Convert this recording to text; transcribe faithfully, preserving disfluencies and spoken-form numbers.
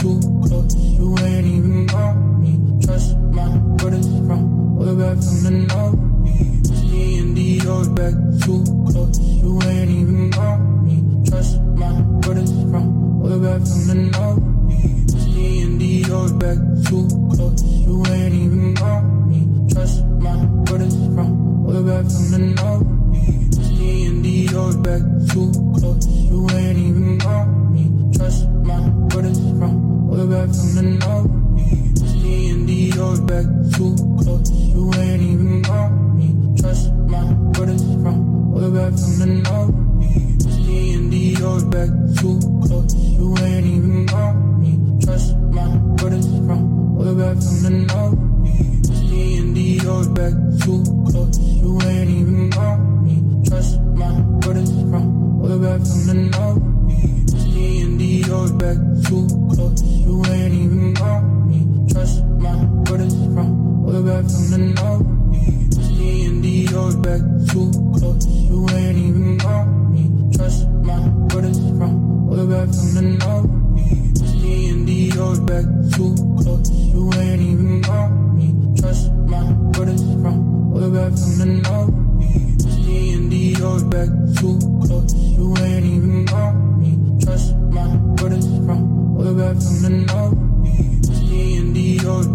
too close. You ain't even on me. Trust my brothers from way back from the north. Me and Dio's back too close. You ain't even on me. Trust my brothers from way back from the north. Me and Dio's back too close. You ain't even on me. Trust my brothers from way back from the north. Me and Dio's back too close. You ain't even on me. Trust my brothers from way back from the north. Me and Dio's back too close. You ain't even on me. Trust my brothers from way back from the north. Me and Dio's back too close. You ain't even on me. Trust my brothers from way back from the north. Me and Dio's back too close. You ain't even on me. Trust my brothers from way back from the north. Me and Dio's back too close. You ain't even on me. Trust my brothers from way back from the north. Me and Dio's back too close. You ain't even on me. Trust my brothers from way back from the north. Me and Dio's back too close. You ain't even on me. Trust my brothers from way back from the north. Me and Dio's back too close. You ain't even on me. Trust my brothers from way back from the north. Me and Dio's